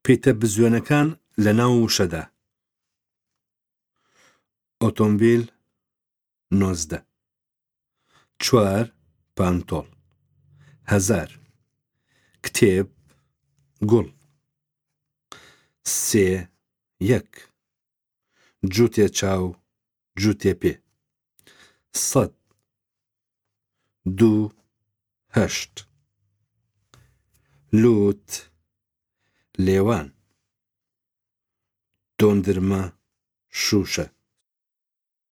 پێتە بزوێنەکان لە ناو وشەدا: ئۆتۆمبیل 19، 4 پانتۆڵ، 1000 کتێب، گوڵ، 3 1 جووتێ چاو، جووتێ پێ، 100 2 8 لوت، لێوان، دۆندرمە، شوشە.